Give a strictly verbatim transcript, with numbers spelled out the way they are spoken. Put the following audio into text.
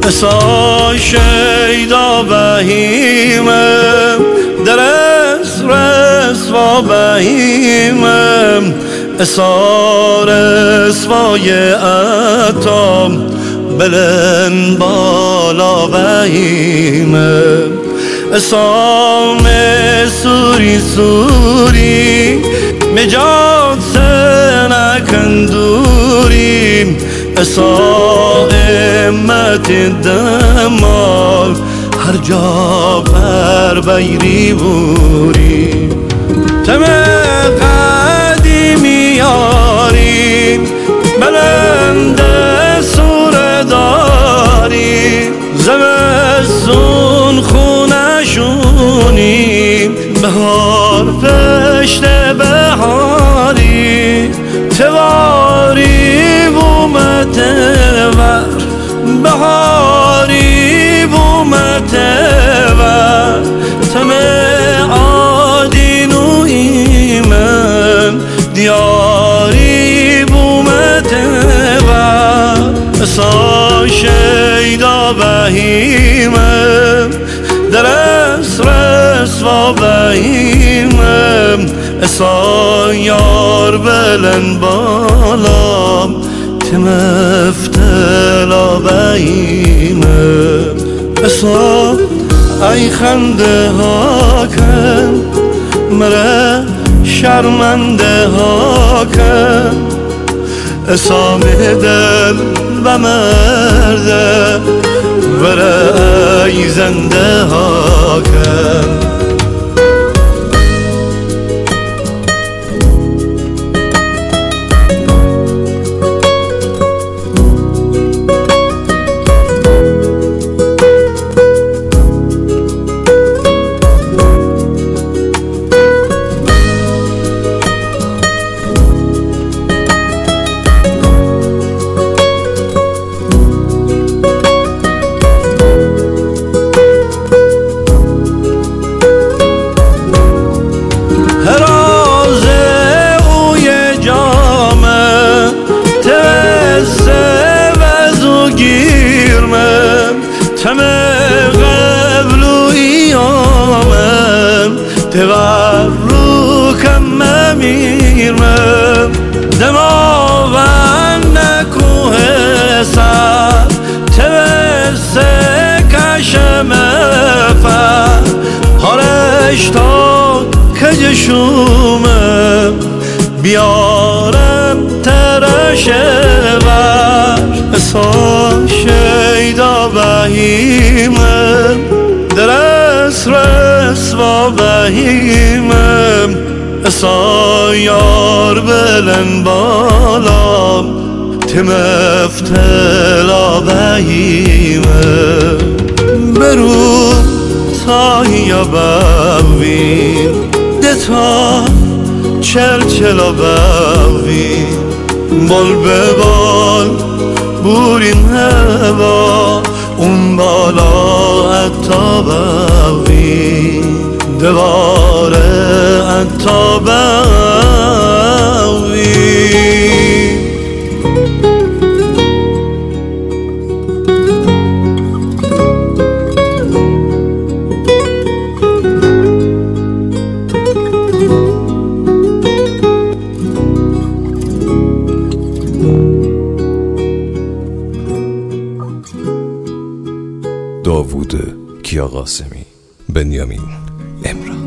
اسا شیدا بهیمم درس رسوا بهیمم اسا رسوای اتام بلند بالا بهیمم اسام سوری سوری مجاد سنکندوری اسا امت دمال هر جا پر بیری بوری تم قدیمی یاری بلند سور داری زمستون خونشونی بهار پشت بهاری تواری بومت ور بهاری بومت ور تمه آدینو ایمن دیاری بومت ور اسا شیدا بهیمم درس رسوا بهیمم اسا یار بلند بالا تمفتلا بهیمم اسا ای خنده ها کن مره شرمنده ها کن اسا دل و مرده وره ای زنده ها کن تمه قبل و ایامم تور رو کم ممیرمم دماغن نکوه سر تورسه کشم فر هارش تا کجشومم بیارم ترشه بر اسا شیدا بهیمم درس رسوا بهیمم اسا یار بلند بالا تمفتلا بهیمم برو تا یا بویر دتا چل چلا بویر بال به بال بورین هوا اون بالا اتا بوی دواره اتا بوی داوود کیاقاسمی، بنیامین امرا.